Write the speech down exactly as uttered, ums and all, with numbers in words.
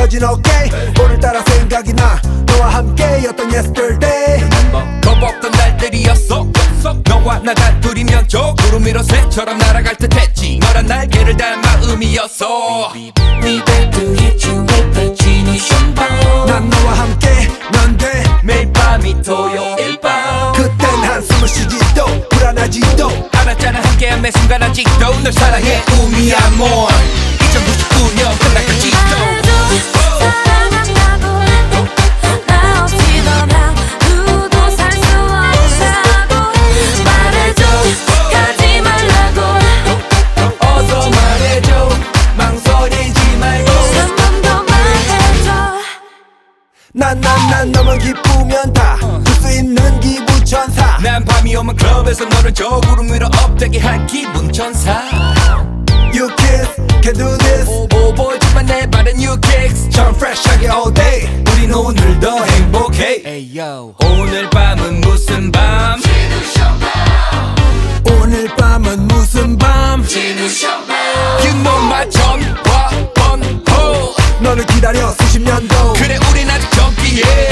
펴진 어깨 오늘따라 생각이 나 너와 함께였던 yesterday 겁없던 날들이었어 너와 나 단둘이면 저 구름 위로 새처럼 날아갈 듯했지 너란 날개를 단 마음이었어 Need to hit you with the genius bomb. 난 너와 함께면 돼 매일 밤이 토요일 밤 그땐 한숨을 쉬지도 불안하지도 알았잖아 함께한 매 순간 아직도 널 사랑해 우미 아몬 이천구십구 년 끝날까지도 난 난 난 너만 기쁘면 다 줄 수 있는 기부천사 난 밤이 오면 클럽에서 너를 저 구름 위로 업되게 할 기분 천사 You kiss, can do this 오보지만 내 발은 you kicks 전 fresh하게 all day 우린 오늘도 행복해 hey, yo. 오늘 밤은 무슨 밤 오늘 밤은 무슨 밤 You know my 전화 번호 너를 기다려 수십 년도 그래 우린 아직 젊기에